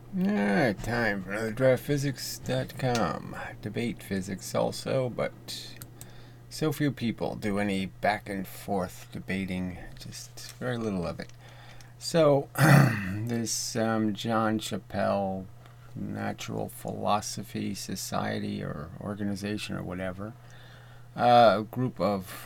Alright, time for another DraftPhysics.com. Debate physics also, but so few people do any back and forth debating, just very little of it. So, this John Chappell Natural Philosophy Society or organization or whatever, a group of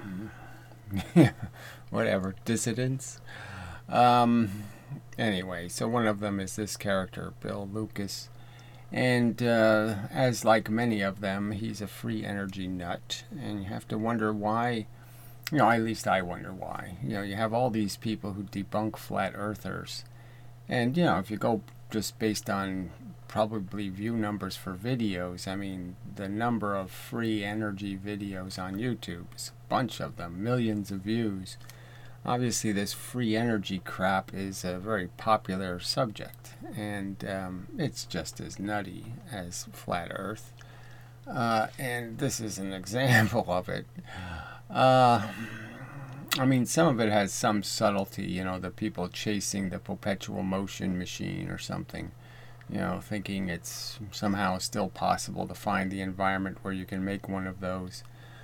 whatever, dissidents. Um, anyway, so one of them is this character, Bill Lucas. And as like many of them, he's a free energy nut. And you have to wonder why, at least I wonder why. You have all these people who debunk flat earthers. And, if you go just based on probably view numbers for videos, I mean, the number of free energy videos on YouTube is a bunch of them, millions of views. Obviously, this free energy crap is a very popular subject, and it's just as nutty as flat Earth. And this is an example of it. Uh, I mean, some of it has some subtlety, the people chasing the perpetual motion machine or something, thinking it's somehow still possible to find the environment where you can make one of those.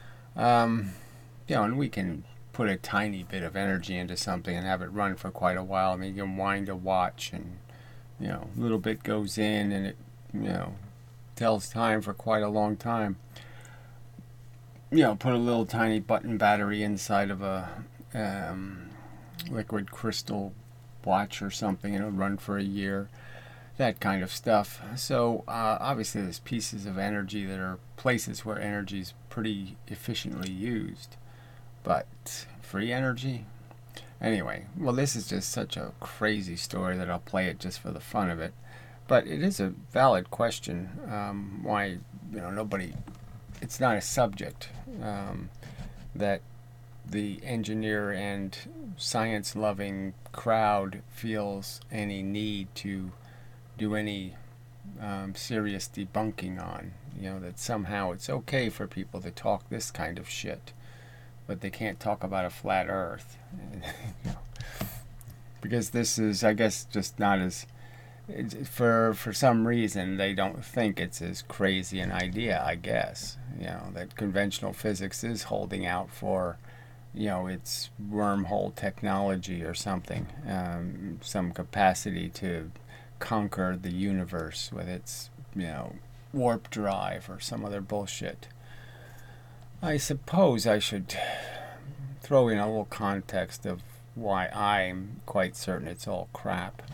And we can put a tiny bit of energy into something and have it run for quite a while. I mean, you can wind a watch and, a little bit goes in and it, tells time for quite a long time. Put a little tiny button battery inside of a liquid crystal watch or something and it'll run for a year. That kind of stuff. So obviously there's pieces of energy that are places where energy is pretty efficiently used. But free energy? Anyway, well, this is just such a crazy story that I'll play it just for the fun of it. But it is a valid question why, nobody, it's not a subject that the engineer and science loving crowd feels any need to do any serious debunking on. That somehow it's okay for people to talk this kind of shit, but they can't talk about a flat Earth. Because this is, I guess, just not as for some reason they don't think it's as crazy an idea. I guess that conventional physics is holding out for its wormhole technology or something, some capacity to conquer the universe with its warp drive or some other bullshit. I suppose I should throw in a little context of why I'm quite certain it's all crap.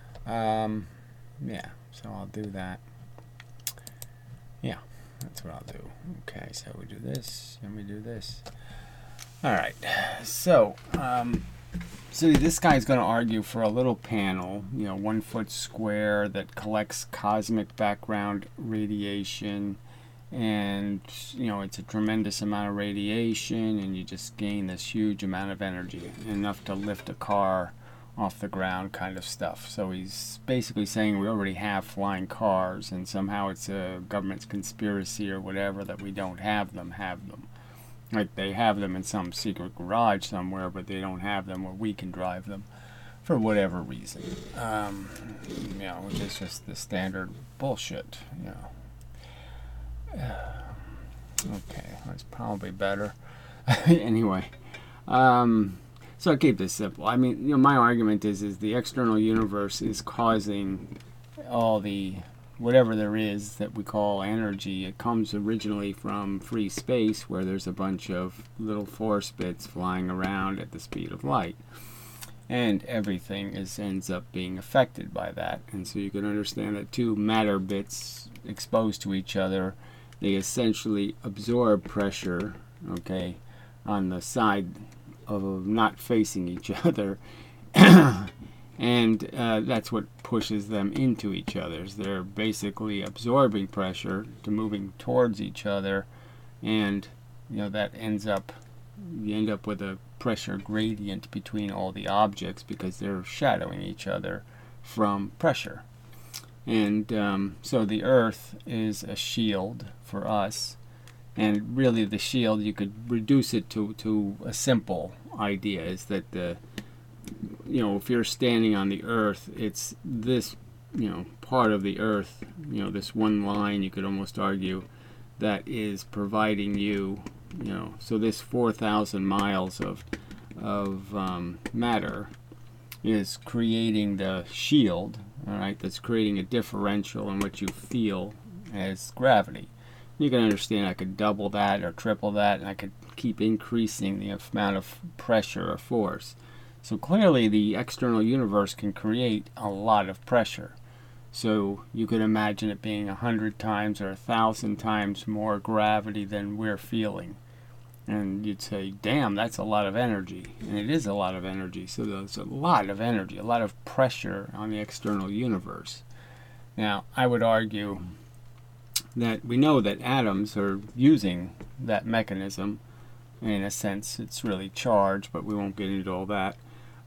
Yeah, so I'll do that. Yeah, that's what I'll do. Okay, so we do this, and we do this. All right, so this guy's going to argue for a little panel, 1 foot square that collects cosmic background radiation, and it's a tremendous amount of radiation, and you just gain this huge amount of energy, enough to lift a car off the ground kind of stuff. So he's basically saying we already have flying cars, and somehow it's a government's conspiracy or whatever that we don't have them. Like they have them in some secret garage somewhere, but they don't have them where we can drive them for whatever reason. Which is just the standard bullshit. Okay, that's probably better. Anyway, so I keep this simple. I mean, my argument is the external universe is causing all the whatever there is that we call energy. It comes originally from free space, where there's a bunch of little force bits flying around at the speed of light, and everything ends up being affected by that. And so you can understand that two matter bits exposed to each other, they essentially absorb pressure, okay, on the side of not facing each other, and that's what pushes them into each other. They're basically absorbing pressure to moving towards each other, and that you end up with a pressure gradient between all the objects because they're shadowing each other from pressure. And so the Earth is a shield for us, and really the shield, you could reduce it to a simple idea, is that if you're standing on the Earth, it's this part of the Earth, this one line, you could almost argue, that is providing you, so this 4,000 miles of matter is creating the shield, all right, that's creating a differential in what you feel as gravity. You can understand I could double that or triple that, and I could keep increasing the amount of pressure or force. So clearly the external universe can create a lot of pressure. So you could imagine it being 100 times or 1,000 times more gravity than we're feeling. And you'd say, damn, that's a lot of energy. And it is a lot of energy. So there's a lot of energy, a lot of pressure on the external universe. Now, I would argue that we know that atoms are using that mechanism. In a sense, it's really charged, but we won't get into all that.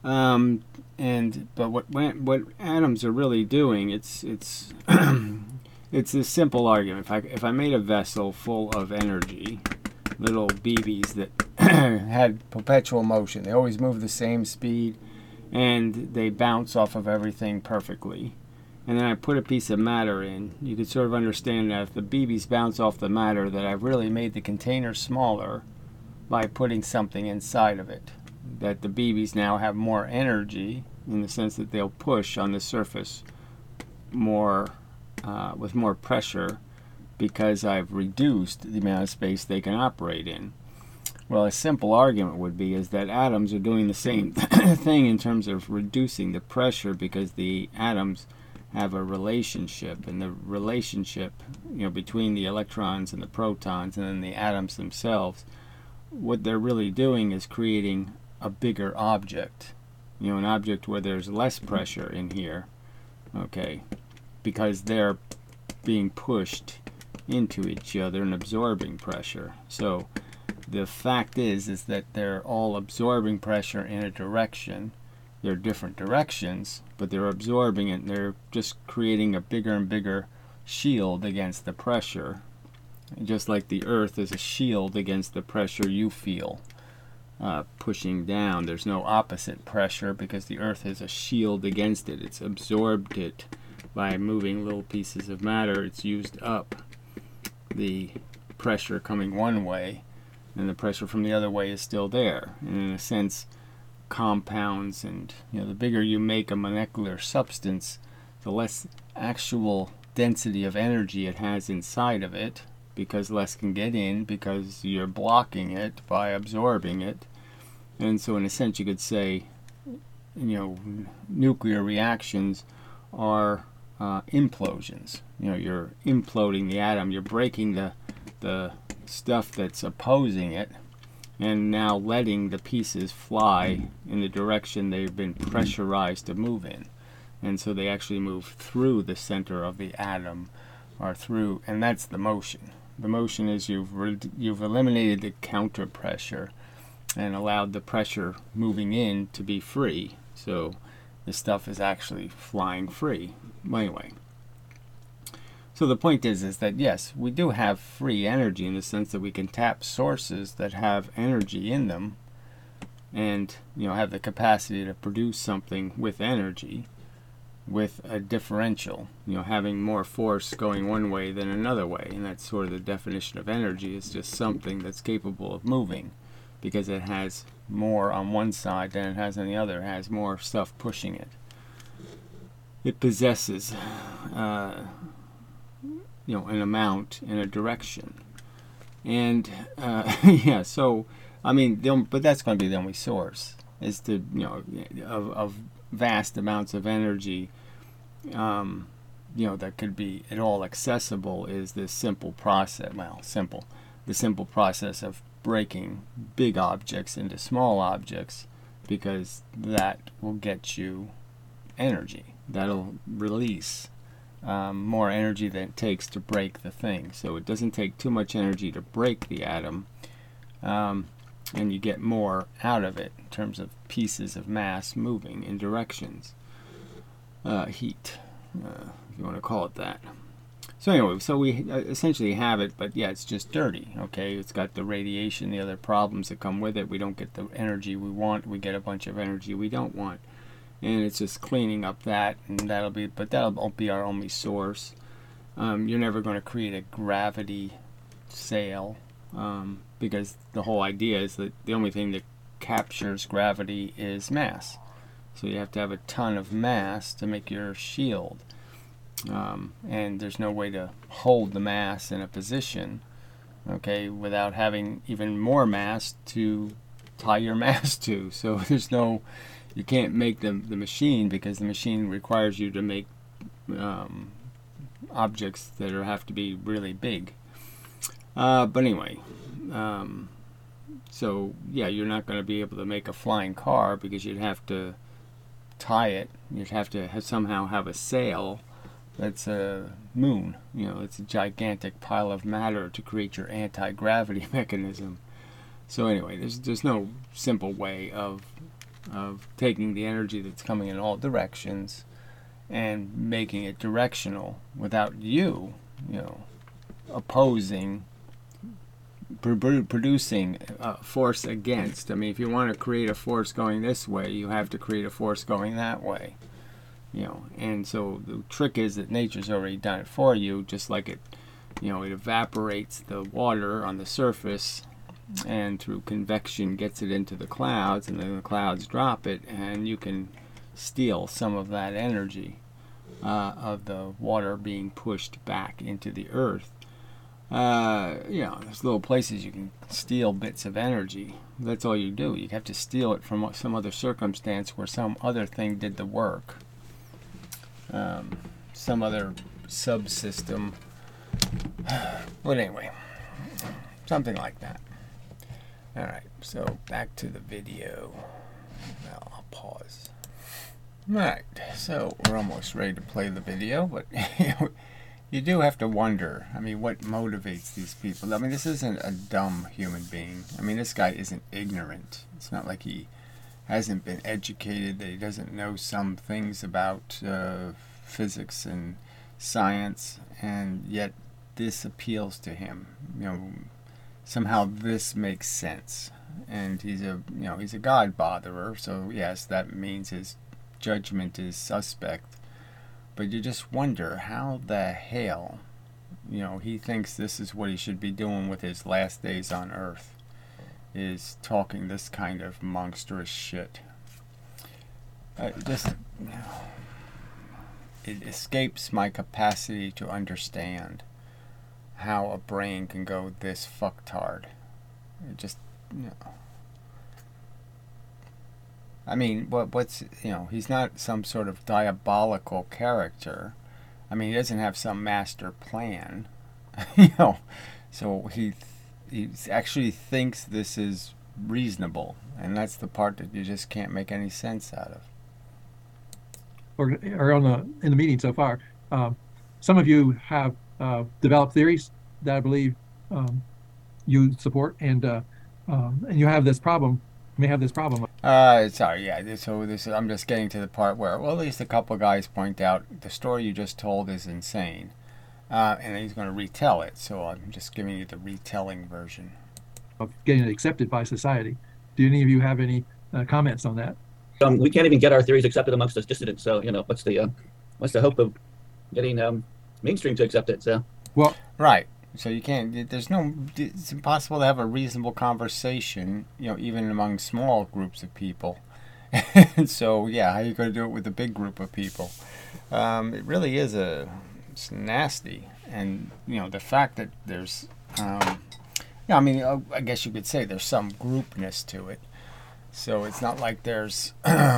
But what atoms are really doing, it's it's a simple argument. If I made a vessel full of energy, little BBs that had perpetual motion, they always move the same speed, and they bounce off of everything perfectly. And then I put a piece of matter in. You could sort of understand that if the BBs bounce off the matter, that I've really made the container smaller by putting something inside of it. That the BBs now have more energy in the sense that they'll push on the surface more with more pressure because I've reduced the amount of space they can operate in. Well, a simple argument would be is that atoms are doing the same thing in terms of reducing the pressure because the atoms have a relationship, and the relationship between the electrons and the protons and then the atoms themselves, what they're really doing is creating a bigger object, an object where there's less pressure in here, okay, because they're being pushed into each other and absorbing pressure. So the fact is that they're all absorbing pressure in a direction. They're different directions, but they're absorbing it, and they're just creating a bigger and bigger shield against the pressure, just like the Earth is a shield against the pressure you feel. Pushing down, there's no opposite pressure because the Earth has a shield against it. It's absorbed it by moving little pieces of matter. It's used up the pressure coming one way, and the pressure from the other way is still there. And in a sense, compounds, and the bigger you make a molecular substance, the less actual density of energy it has inside of it, because less can get in because you're blocking it by absorbing it. And so in a sense you could say nuclear reactions are implosions. You're imploding the atom, you're breaking the stuff that's opposing it, and now letting the pieces fly in the direction they've been pressurized to move in. And so they actually move through the center of the atom, or through, and that's the motion. The motion is you've eliminated the counter pressure and allowed the pressure moving in to be free. So the stuff is actually flying free. Anyway, so the point is that yes, we do have free energy in the sense that we can tap sources that have energy in them, and have the capacity to produce something with energy, with a differential, having more force going one way than another way. And that's sort of the definition of energy, is just something that's capable of moving because it has more on one side than it has on the other. It has more stuff pushing it. It possesses an amount in a direction. And yeah, so I mean, but that's going to be the only source, is to of vast amounts of energy that could be at all accessible, is this simple process. The simple process of breaking big objects into small objects, because that will get you energy. That'll release more energy than it takes to break the thing. So it doesn't take too much energy to break the atom, and you get more out of it in terms of pieces of mass moving in directions. Heat, if you want to call it that. So anyway, so we essentially have it, but yeah, it's just dirty, okay? It's got the radiation, the other problems that come with it. We don't get the energy we want. We get a bunch of energy we don't want. and it's just cleaning up that, and that'll be our only source. You're never going to create a gravity sail, because the whole idea is that the only thing that captures gravity is mass. So you have to have a ton of mass to make your shield, and there's no way to hold the mass in a position, okay, without having even more mass to tie your mass to. So you can't make the machine, because the machine requires you to make objects that have to be really big. But anyway, so yeah, you're not going to be able to make a flying car, because you'd have to tie it. You'd have to somehow have a sail that's a moon. It's a gigantic pile of matter to create your anti-gravity mechanism. So anyway, there's no simple way of taking the energy that's coming in all directions and making it directional without you opposing, producing force against. I mean, if you want to create a force going this way, you have to create a force going that way. And so the trick is that nature's already done it for you, just like it evaporates the water on the surface, and through convection gets it into the clouds, and then the clouds drop it, and you can steal some of that energy of the water being pushed back into the earth. There's little places you can steal bits of energy. That's all you do. You have to steal it from some other circumstance where some other thing did the work. Some other subsystem. But anyway, something like that. Alright, so back to the video. Now I'll pause. Alright, so we're almost ready to play the video, but you do have to wonder, I mean, what motivates these people? I mean, this isn't a dumb human being. I mean, this guy isn't ignorant. It's not like he hasn't been educated, that he doesn't know some things about physics and science, and yet this appeals to him. Somehow this makes sense, and he's a God botherer. So yes, that means his judgment is suspect. But you just wonder how the hell, he thinks this is what he should be doing with his last days on Earth, is talking this kind of monstrous shit. It escapes my capacity to understand how a brain can go this fucktard. It just, I mean, what's, he's not some sort of diabolical character. I mean, he doesn't have some master plan, so he actually thinks this is reasonable, and that's the part that you just can't make any sense out of. Or in the meeting so far, some of you have developed theories that I believe you support, and you have this problem. May have this problem. Sorry, yeah. So I'm just getting to the part where, well, at least a couple of guys point out the story you just told is insane, and he's going to retell it. So I'm just giving you the retelling version Of getting it accepted by society. Do any of you have any comments on that? We can't even get our theories accepted amongst us dissidents. So what's the hope of getting mainstream to accept it? So well, right. So you can't. It's impossible to have a reasonable conversation, even among small groups of people. And so yeah, how are you going to do it with a big group of people? It really is it's nasty, and the fact that there's, I mean, I guess you could say there's some groupness to it. So it's not like there's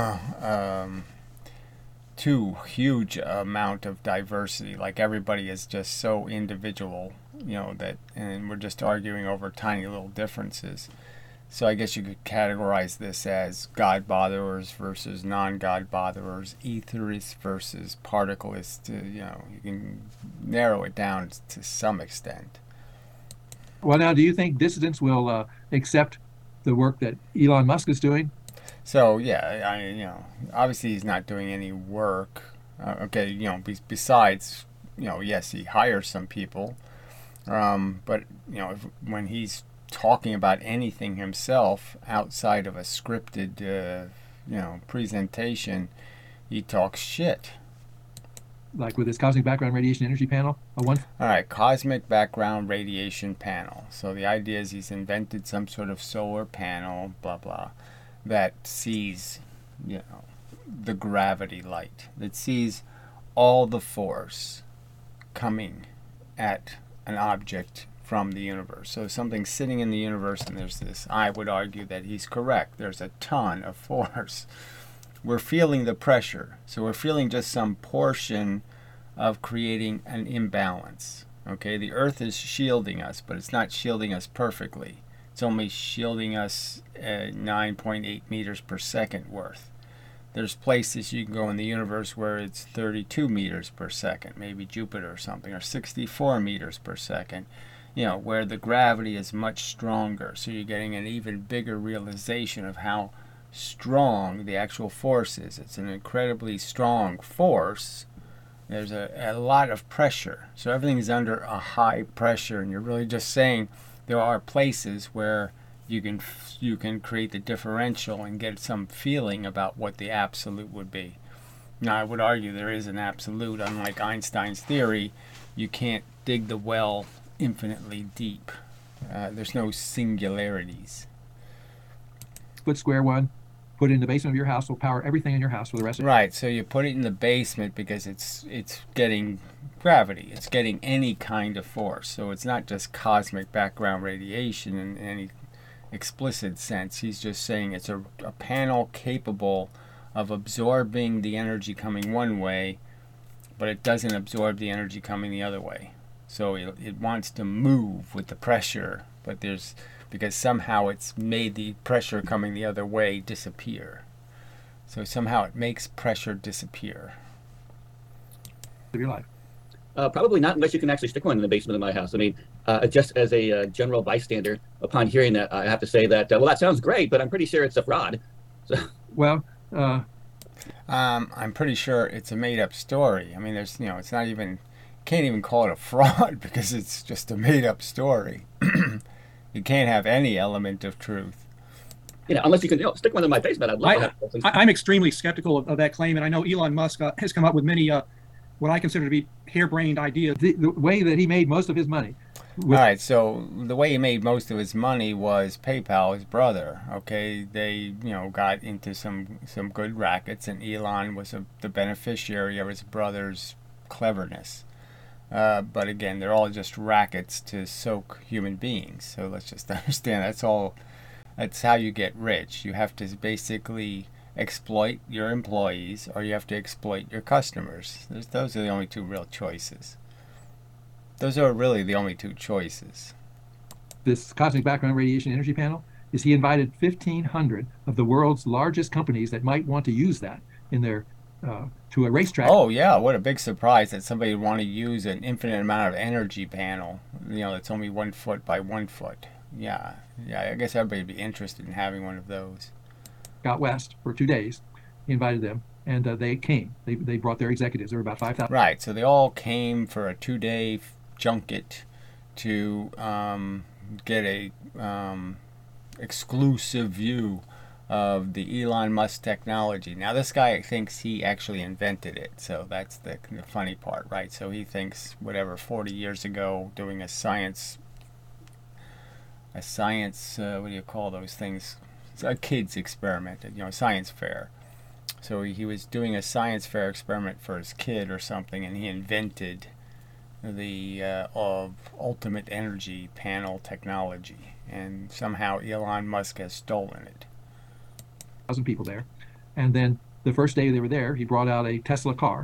too huge amount of diversity. Like everybody is just so individual, and we're just arguing over tiny little differences. So I guess you could categorize this as God botherers versus non-God botherers, etherists versus particleists. You can narrow it down to some extent. Well, now, do you think dissidents will accept the work that Elon Musk is doing? So yeah, obviously he's not doing any work. Okay, besides, yes, he hires some people, but when he's talking about anything himself outside of a scripted, presentation, He talks shit. Like with his cosmic background radiation energy panel, a one. All right, cosmic background radiation panel. So the idea is he's invented some sort of solar panel, blah blah, that sees, the gravity light, that sees all the force coming at an object from the universe. So something's sitting in the universe and there's this, I would argue that he's correct, there's a ton of force. We're feeling the pressure. So we're feeling just some portion of creating an imbalance. Okay, the Earth is shielding us, but it's not shielding us perfectly. It's only shielding us 9.8 meters per second worth. There's places you can go in the universe where it's 32 meters per second, maybe Jupiter or something, or 64 meters per second, where the gravity is much stronger. So you're getting an even bigger realization of how strong the actual force is. It's an incredibly strong force. There's a lot of pressure. So everything is under a high pressure, and you're really just saying there are places where you can create the differential and get some feeling about what the absolute would be. Now, I would argue there is an absolute. Unlike Einstein's theory, you can't dig the well infinitely deep. There's no singularities. Foot square one, put it in the basement of your house, will power everything in your house for the rest of Right, so you put it in the basement because it's getting gravity. It's getting any kind of force. So it's not just cosmic background radiation in any explicit sense. He's just saying it's a panel capable of absorbing the energy coming one way, but it doesn't absorb the energy coming the other way. So it wants to move with the pressure, but because somehow it's made the pressure coming the other way disappear. So somehow it makes pressure disappear. your life. Probably not unless you can actually stick one in the basement of my house. I mean, just as a general bystander, upon hearing that, I have to say that, well, that sounds great, but I'm pretty sure it's a fraud. So. Well, I'm pretty sure it's a made-up story. I mean, it's not even, can't even call it a fraud because it's just a made-up story. You can't have any element of truth. Unless you can stick one in my basement, I'd love to have. I'm extremely skeptical of that claim, and I know Elon Musk has come up with many what I consider to be harebrained ideas. the way that he made most of his money. All right, so the way he made most of his money was PayPal, his brother. Okay, they got into some good rackets, and Elon was the beneficiary of his brother's cleverness. But again, they're all just rackets to soak human beings. So let's just understand that's how you get rich. You have to basically exploit your employees, or you have to exploit your customers. Those are the only two real choices. Those are really the only two choices. This cosmic background radiation energy panel is he invited 1,500 of the world's largest companies that might want to use that in their to a racetrack. Oh yeah, what a big surprise that somebody would want to use an infinite amount of energy panel. It's only 1 foot by 1 foot. Yeah, I guess everybody would be interested in having one of those. Out west for 2 days. He invited them, and they came. They brought their executives. There were about 5,000. Right, so they all came for a 2-day junket to get a exclusive view of the Elon Musk technology. Now this guy thinks he actually invented it, so that's the funny part, right? So he thinks 40 years ago, doing a science what do you call those things? It's a kid's experiment, science fair. So he was doing a science fair experiment for his kid or something, and he invented the ultimate energy panel technology, and somehow Elon Musk has stolen it. 1,000 people there. And then the first day they were there, he brought out a Tesla car,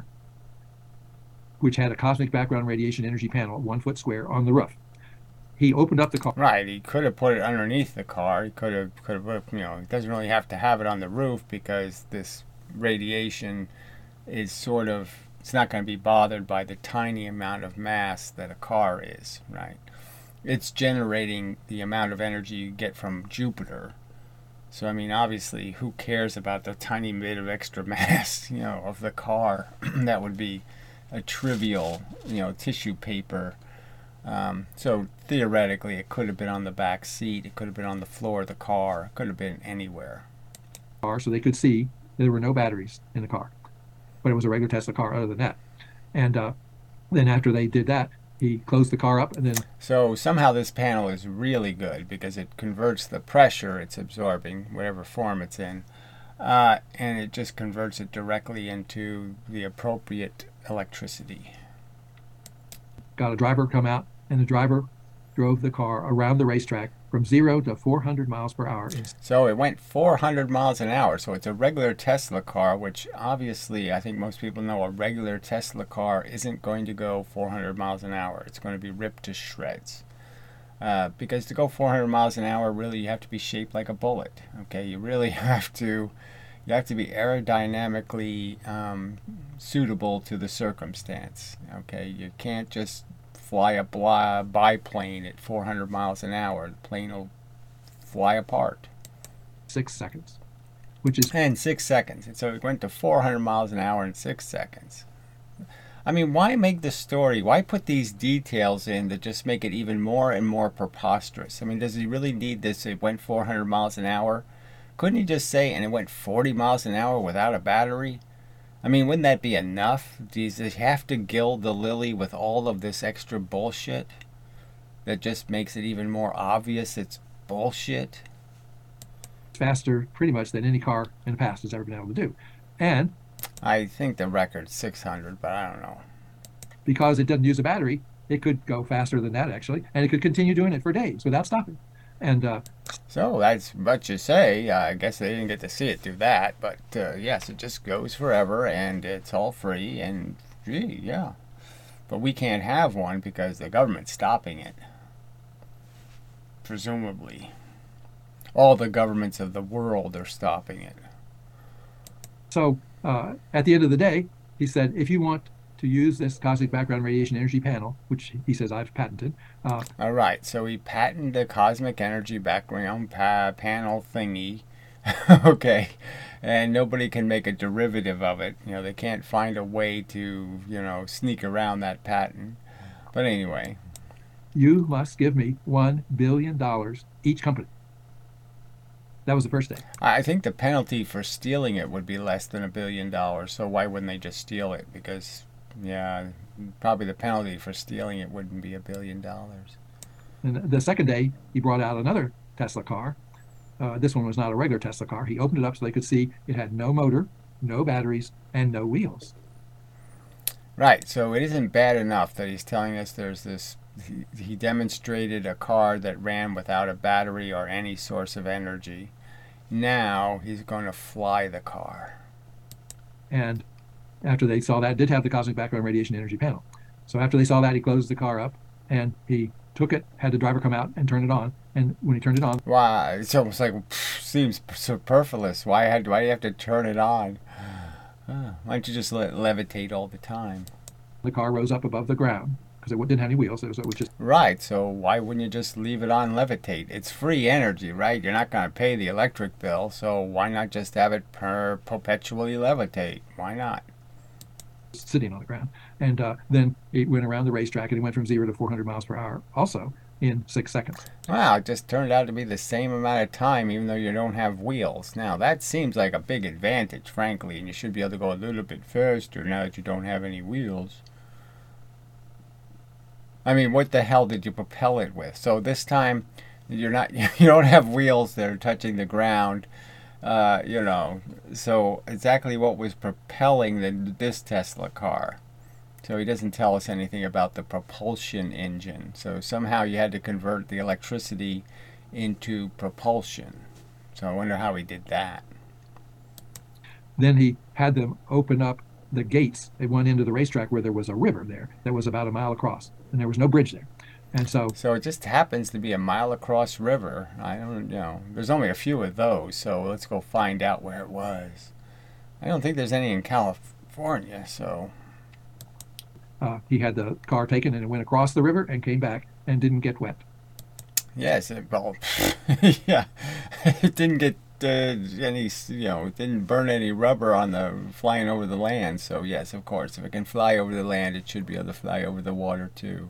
which had a cosmic background radiation energy panel, 1 foot square, on the roof. He opened up the car. Right, he could have put it underneath the car. He could have, he doesn't really have to have it on the roof because this radiation is it's not going to be bothered by the tiny amount of mass that a car is, right? It's generating the amount of energy you get from Jupiter. So, I mean, obviously, who cares about the tiny bit of extra mass, of the car? That would be a trivial, tissue paper. So theoretically, it could have been on the back seat. It could have been on the floor of the car. It could have been anywhere. So they could see there were no batteries in the car. but it was a regular Tesla car other than that. And then after they did that, he closed the car up and then So somehow this panel is really good because it converts the pressure it's absorbing, whatever form it's in, and it just converts it directly into the appropriate electricity. got a driver come out, and the driver drove the car around the racetrack from 0 to 400 miles per hour. So it went 400 miles an hour. So it's a regular Tesla car, which obviously I think most people know a regular Tesla car isn't going to go 400 miles an hour. It's going to be ripped to shreds. Because to go 400 miles an hour, really you have to be shaped like a bullet. Okay, you really have to. You have to be aerodynamically suitable to the circumstance. Okay, you can't just fly a biplane at 400 miles an hour. The plane will fly apart. 6 seconds, which is In 6 seconds. And so it went to 400 miles an hour in 6 seconds. I mean, why make the story? Why put these details in that just make it even more and more preposterous? I mean, does he really need this? It went 400 miles an hour. Couldn't he just say, and it went 40 miles an hour without a battery? I mean, wouldn't that be enough? Does he have to gild the lily with all of this extra bullshit that just makes it even more obvious it's bullshit? faster pretty much than any car in the past has ever been able to do. And I think the record's 600, but I don't know. because it doesn't use a battery, it could go faster than that actually, and it could continue doing it for days without stopping. And So that's what you say. I guess they didn't get to see it do that, but yes, it just goes forever and it's all free and gee, yeah. But we can't have one because the government's stopping it. Presumably. All the governments of the world are stopping it. so at the end of the day, he said, if you want to use this cosmic background radiation energy panel, which he says I've patented, All right, so he patented the cosmic energy background panel thingy. Okay, and nobody can make a derivative of it. You know, they can't find a way to, sneak around that patent. But anyway, you must give me $1 billion each company. That was the first day. I think the penalty for stealing it would be less than $1 billion. So why wouldn't they just steal it? Because, yeah, probably the penalty for stealing it wouldn't be $1 billion. And the second day, he brought out another Tesla car. This one was not a regular Tesla car. He opened it up so they could see it had no motor, no batteries, and no wheels. Right, so it isn't bad enough that he's telling us there's this. He demonstrated a car that ran without a battery or any source of energy. Now he's going to fly the car. And after they saw that, it did have the cosmic background radiation energy panel. So after they saw that, he closed the car up and he took it, had the driver come out and turn it on. And when he turned it on, Why? It's almost like seems superfluous. Why do you have to turn it on? Why don't you just let it levitate all the time? the car rose up above the ground because it didn't have any wheels. It was just Right, so why wouldn't you just leave it on levitate? It's free energy, right? You're not going to pay the electric bill, so why not just have it perpetually levitate? Why not? sitting on the ground. And then it went around the racetrack and it went from 0 to 400 miles per hour also in 6 seconds. Wow, it just turned out to be the same amount of time even though you don't have wheels. Now, that seems like a big advantage, frankly, and you should be able to go a little bit faster now that you don't have any wheels. I mean, what the hell did you propel it with? So this time, you don't have wheels that are touching the ground, So exactly what was propelling this Tesla car? So he doesn't tell us anything about the propulsion engine. So somehow you had to convert the electricity into propulsion. So I wonder how he did that. Then he had them open up the gates at one end of the racetrack where there was a river there that was about a mile across, and there was no bridge there. And so it just happens to be a mile across river. I don't know. There's only a few of those, so let's go find out where it was. I don't think there's any in California, so... he had the car taken and it went across the river and came back and didn't get wet. Yes, yeah. It didn't get any, it didn't burn any rubber on the flying over the land. So yes, of course, if it can fly over the land, it should be able to fly over the water too.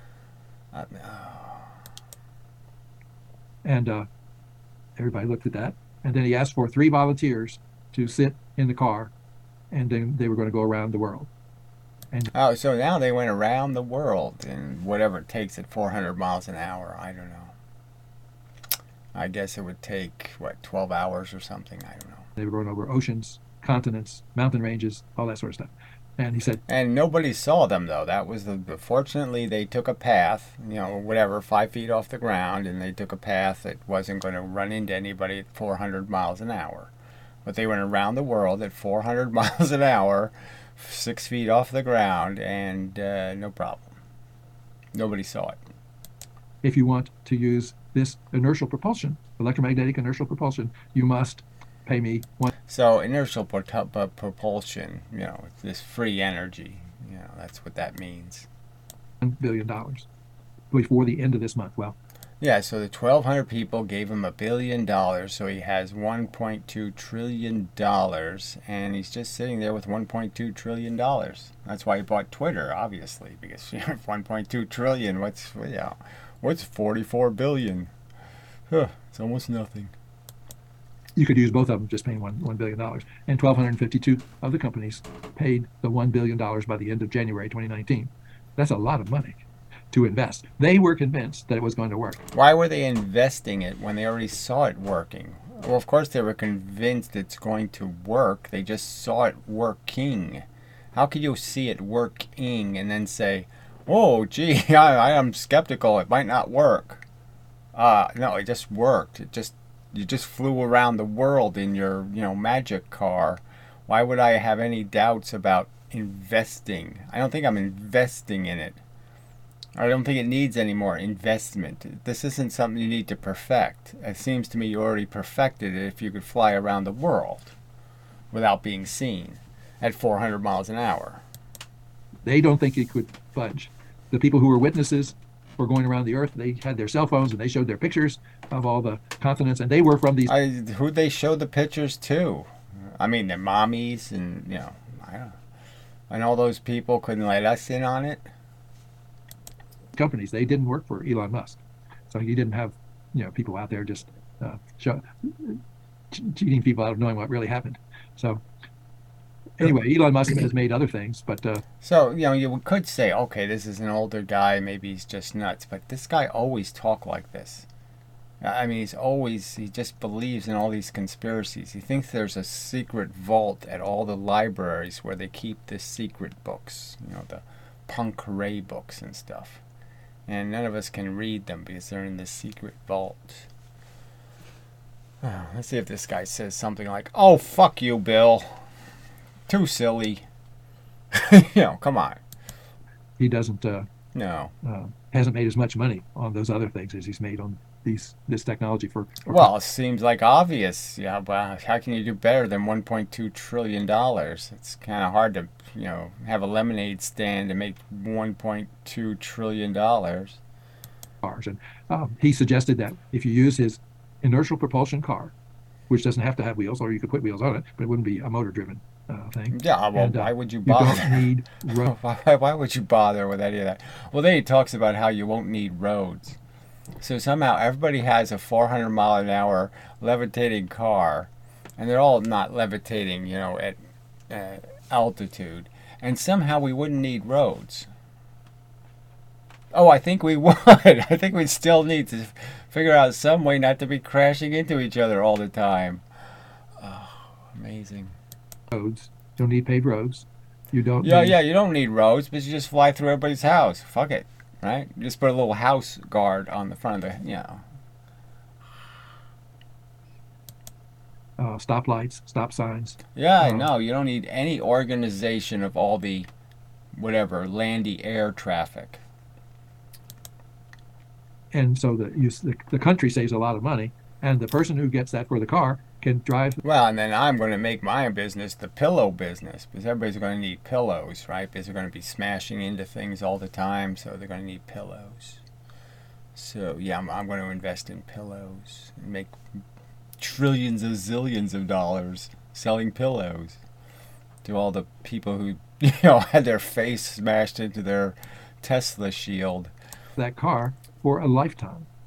And everybody looked at that. And then he asked for 3 volunteers to sit in the car and then they were going to go around the world. Oh, so now they went around the world in whatever it takes at 400 miles an hour. I don't know. I guess it would take, what, 12 hours or something? I don't know. They were going over oceans, continents, mountain ranges, all that sort of stuff. And he said, And nobody saw them, though. That was fortunately, they took a path, whatever, 5 feet off the ground, and they took a path that wasn't going to run into anybody at 400 miles an hour. But they went around the world at 400 miles an hour, 6 feet off the ground, and no problem. Nobody saw it. if you want to use this inertial propulsion, electromagnetic inertial propulsion, you must pay me So inertial propulsion, it's this free energy, that's what that means. $1 billion before the end of this month. Well, Yeah, so the 1,200 people gave him $1 billion, so he has $1.2 trillion, and he's just sitting there with $1.2 trillion. That's why he bought Twitter, obviously, because 1.2 trillion, what's 44 billion? Huh, it's almost nothing. you could use both of them, just paying $1 billion. And 1,252 of the companies paid the $1 billion by the end of January 2019. That's a lot of money to invest. They were convinced that it was going to work. Why were they investing it when they already saw it working? Well, of course they were convinced it's going to work. They just saw it working. How could you see it working and then say, "Oh, gee, I am skeptical. It might not work"? No, it just worked. You just flew around the world in your, magic car. Why would I have any doubts about investing? I don't think I'm investing in it. I don't think it needs any more investment. This isn't something you need to perfect. It seems to me you already perfected it if you could fly around the world without being seen at 400 miles an hour. They don't think it could budge. The people who were witnesses were going around the earth. They had their cell phones and they showed their pictures of all the continents, and they were from these. Who'd they show the pictures to? I mean, their mommies and, I don't know. And all those people couldn't let us in on it? Companies. They didn't work for Elon Musk, so he didn't have people out there just cheating people out of knowing what really happened. So anyway, Elon Musk has made other things, but so you could say, okay, this is an older guy, maybe he's just nuts, but this guy always talked like this. I mean, he just believes in all these conspiracies. He thinks there's a secret vault at all the libraries where they keep the secret books, the Poincaré books and stuff. And none of us can read them because they're in the secret vault. Let's see if this guy says something like, "Oh, fuck you, Bill. Too silly." Come on. he doesn't No. hasn't made as much money on those other things as he's made on this technology for. Well, it seems like obvious. Yeah, but how can you do better than $1.2 trillion? It's kind of hard to, have a lemonade stand and make $1.2 trillion. cars. And he suggested that if you use his inertial propulsion car, which doesn't have to have wheels, or you could put wheels on it, but it wouldn't be a motor-driven thing. Yeah, well, And, why would you You bother? don't need road. Why would you bother with any of that? Well, then he talks about how you won't need roads. So somehow everybody has a 400 mile an hour levitating car, and they're all not levitating, at altitude. And somehow we wouldn't need roads. Oh, I think we would. I think we'd still need to figure out some way not to be crashing into each other all the time. Oh, amazing. roads. You don't need paved roads. You don't. Yeah, need, yeah, you don't need roads, but you just fly through everybody's house. Fuck it, right? You just put a little house guard on the front of the, stoplights, stop signs. Yeah, I Oh. know. You don't need any organization of all the, whatever, landy air traffic. And so the country saves a lot of money, and the person who gets that for the car can drive. Well, and then I'm going to make my business the pillow business, because everybody's going to need pillows, right? Because they're going to be smashing into things all the time, so they're going to need pillows. So, yeah, I'm going to invest in pillows and make trillions of zillions of dollars selling pillows to all the people who, had their face smashed into their Tesla shield. that car for a lifetime.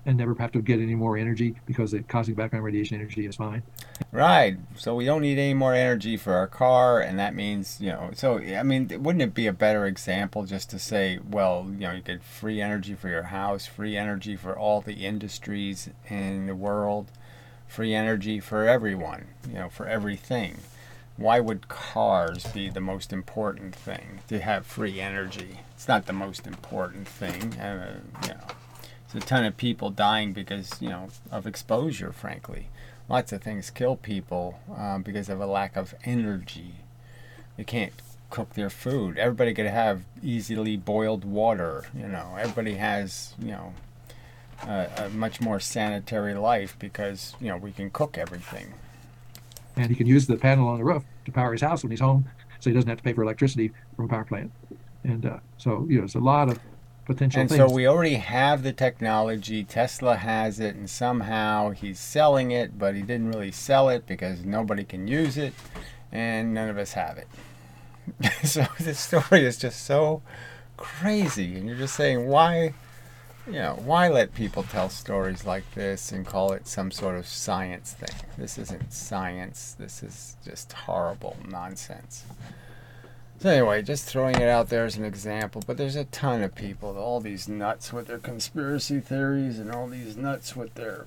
and never have to get any more energy because the cosmic background radiation energy is fine. Right. So we don't need any more energy for our car, and that means, so, I mean, wouldn't it be a better example just to say, well, you get free energy for your house, free energy for all the industries in the world, free energy for everyone, for everything. Why would cars be the most important thing to have free energy? It's not the most important thing. There's a ton of people dying because, of exposure, frankly. Lots of things kill people because of a lack of energy. They can't cook their food. Everybody could have easily boiled water. Everybody has, a much more sanitary life because, we can cook everything. And he can use the panel on the roof to power his house when he's home, so he doesn't have to pay for electricity from a power plant. And so, there's a lot of potential and things. So we already have the technology. Tesla has it, and somehow he's selling it, but he didn't really sell it because nobody can use it, and none of us have it. So this story is just so crazy, and you're just saying, why let people tell stories like this and call it some sort of science thing? This isn't science. This is just horrible nonsense. So anyway, just throwing it out there as an example, but there's a ton of people, all these nuts with their conspiracy theories and all these nuts with their,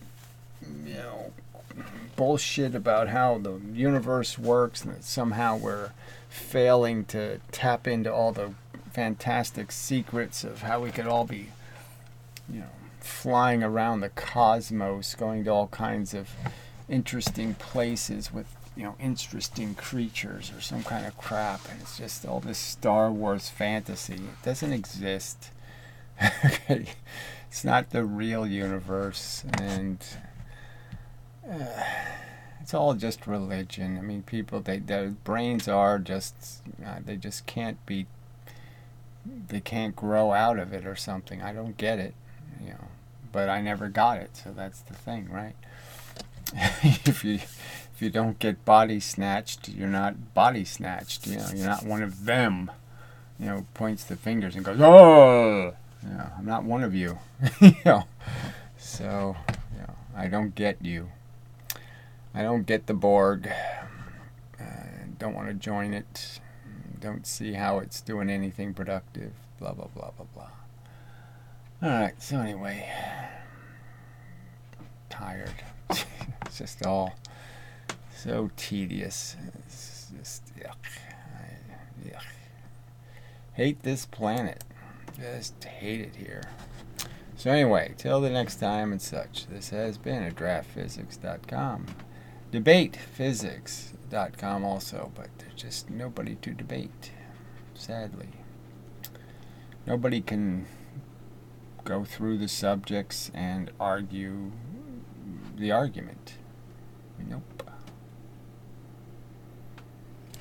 bullshit about how the universe works and that somehow we're failing to tap into all the fantastic secrets of how we could all be, flying around the cosmos, going to all kinds of interesting places with interesting creatures or some kind of crap, and it's just all this Star Wars fantasy. It doesn't exist. Okay, it's not the real universe, and it's all just religion. I mean, people, their brains are just, they just can't be, they can't grow out of it or something. I don't get it, but I never got it, so that's the thing, right? If you don't get body snatched, you're not body snatched. You're not one of them. Points the fingers and goes, oh, I'm not one of you. So, I don't get you. I don't get the Borg. Don't want to join it. Don't see how it's doing anything productive. Blah, blah, blah, blah, blah. All right. So anyway, tired. It's just all so tedious. It's just yuck. Yuck. Hate this planet. Just hate it here. So anyway, till the next time and such, this has been a draftphysics.com. Debatephysics.com also, but there's just nobody to debate, sadly. Nobody can go through the subjects and argue the argument. Nope.